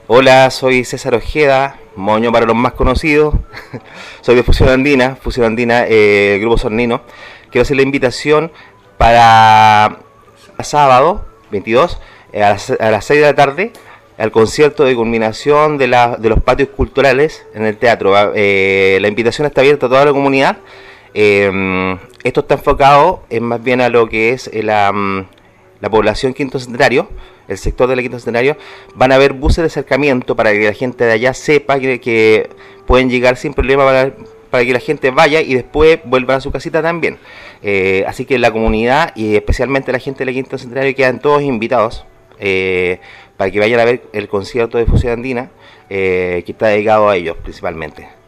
Hola, soy César Ojeda, moño para los más conocidos. Soy de Fusión Andina, Grupo Sornino. Quiero hacer la invitación para sábado 22 a las 6 de la tarde al concierto de culminación de los patios culturales en el teatro. La invitación está abierta a toda la comunidad. Esto está enfocado más bien a lo que es la población Quinto Centenario, el sector de la Quinto Centenario. Van a haber buses de acercamiento para que la gente de allá sepa que pueden llegar sin problema para que la gente vaya y después vuelvan a su casita también. Así que la comunidad y especialmente la gente de la Quinto Centenario quedan todos invitados para que vayan a ver el concierto de Fusión Andina, que está dedicado a ellos principalmente.